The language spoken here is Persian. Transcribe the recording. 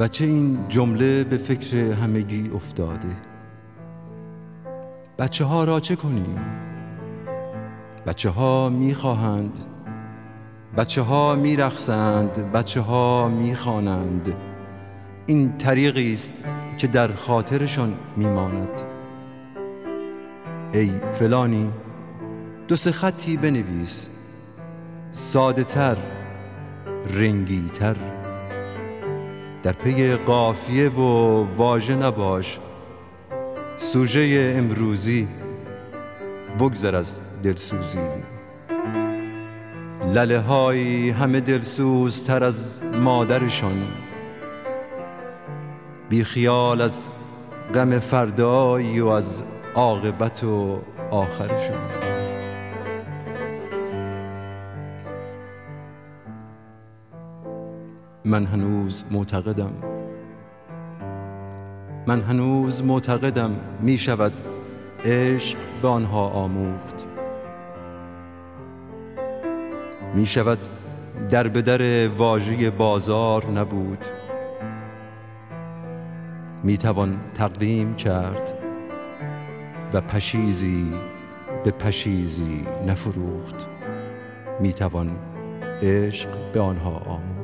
و چه این جمله به فکر همگی افتاده: بچه ها را چه کنیم؟ بچه ها می خواهند، بچه ها می رقصند، بچه ها می خوانند. این طریقی است که در خاطرشان می ماند. ای فلانی، 2-3 خطی بنویس، ساده تر، رنگی تر. در پی قافیه و واژه نباش، سوژه امروزی، بگذر از دلسوزی. لله های همه دلسوزتر از مادرشان، بی خیال از غم فردایی و از عاقبت و آخرشان. من هنوز معتقدم می شود عشق به آنها آموخت. می شود در به در واژه بازار نبود. می توان تقدیم کرد و پشیزی به پشیزی نفروخت. می توان عشق به آنها آموخت.